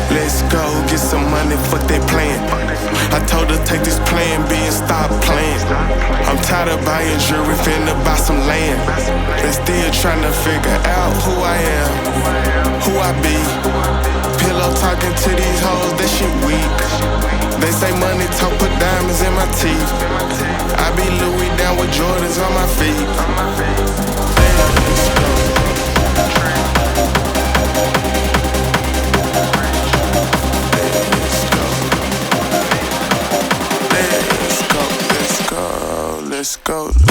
Let's go, get some money, fuck that plan. I told her take this plan B and stop playing. I'm tired of buying jewelry, finna buy some land. They still tryna figure out who I am, who I be. Pillow talking to these hoes, that shit weak. They say money talk, put diamonds in my teeth. I be Louis down with Jordans on my feet. Let's go. Let's go.